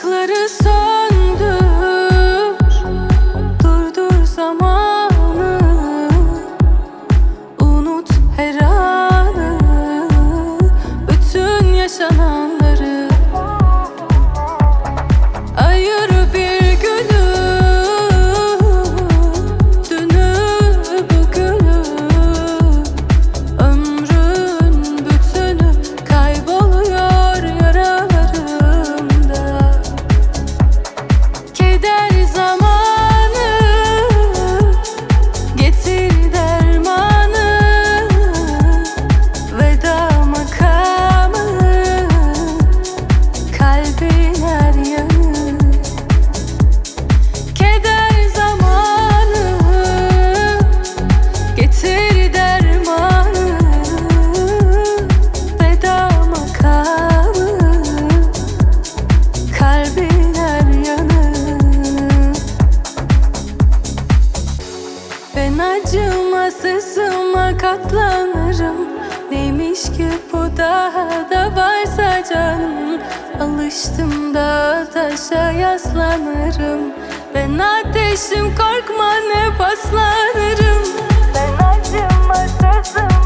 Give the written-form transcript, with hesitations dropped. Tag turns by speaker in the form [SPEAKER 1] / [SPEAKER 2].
[SPEAKER 1] Işıkları söndür, durdur zamanı, unut her anı, bütün yaşananları. Ayır bir günü, dünü bugünü, ömrün bütünü kayboluyor yaralarımda. Keder zamanı, getir dermanı, veda makamı, kalbin her yanı. Keder zamanı, getir dermanı, veda makamı, kalbin her yanı. Ben acımasızıma katlanırım. Neymiş ki bu, daha da varsa canım. Alıştım da taşa yaslanırım. Ben ateşim, korkma ne paslanırım. Ben acımasızım.